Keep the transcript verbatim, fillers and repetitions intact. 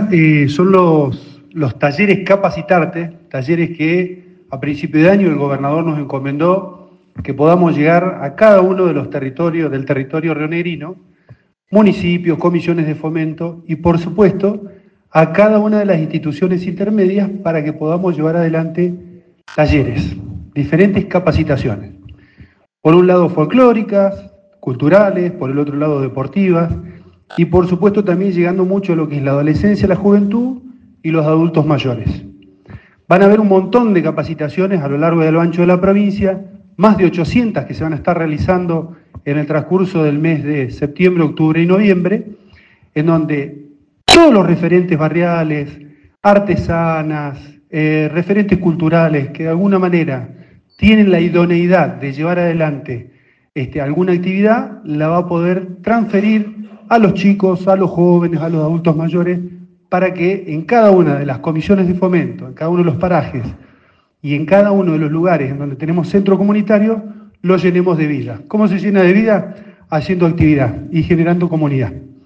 Mira, eh, son los, los talleres Capacitarte, talleres que a principio de año el gobernador nos encomendó que podamos llegar a cada uno de los territorios del territorio rionegrino, municipios, comisiones de fomento y, por supuesto, a cada una de las instituciones intermedias para que podamos llevar adelante talleres, diferentes capacitaciones. Por un lado folclóricas, culturales, por el otro lado deportivas y, por supuesto, también llegando mucho a lo que es la adolescencia, la juventud y los adultos mayores. Van a haber un montón de capacitaciones a lo largo y a lo ancho de la provincia, más de ochocientas que se van a estar realizando en el transcurso del mes de septiembre, octubre y noviembre, en donde todos los referentes barriales, artesanas, eh, referentes culturales que de alguna manera tienen la idoneidad de llevar adelante este, alguna actividad, la va a poder transferir a los chicos, a los jóvenes, a los adultos mayores, para que en cada una de las comisiones de fomento, en cada uno de los parajes y en cada uno de los lugares en donde tenemos centro comunitario, lo llenemos de vida. ¿Cómo se llena de vida? Haciendo actividad y generando comunidad.